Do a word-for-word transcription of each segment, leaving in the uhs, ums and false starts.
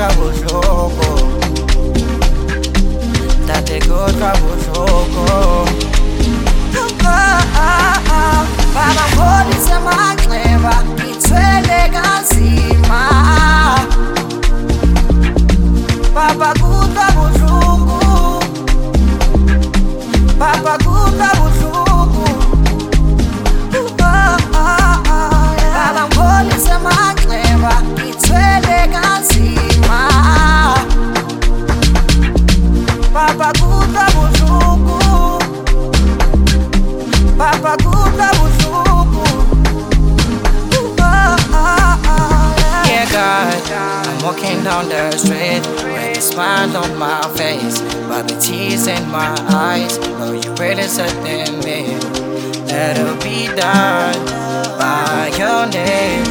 kuhlwa buhlungu, tate kuhlwa buhlungu. Baba ngipholise manxeba, ngithwele kanzima. Baba kuhlwa buhlungu, Baba kuhlwa buhlungu. Baba ngipholise manxeba, ngithwele kanzima. Baba kuhlwa buhlungu, Baba kuhlwa buhlungu. Yeah, God, I'm walking down the street with a smile on my face, but the tears in my eyes. Know you really certain me. Let it be done by your name.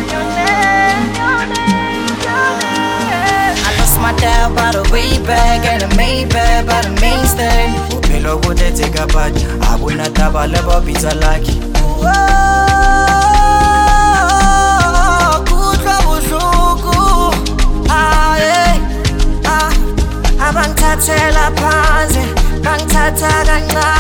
I lost my dad by the way back, and I made bad by the main stand. Upelo would take a bite. I would not have a level pizza like it. Bangithathela phansi, bangithatha kancane.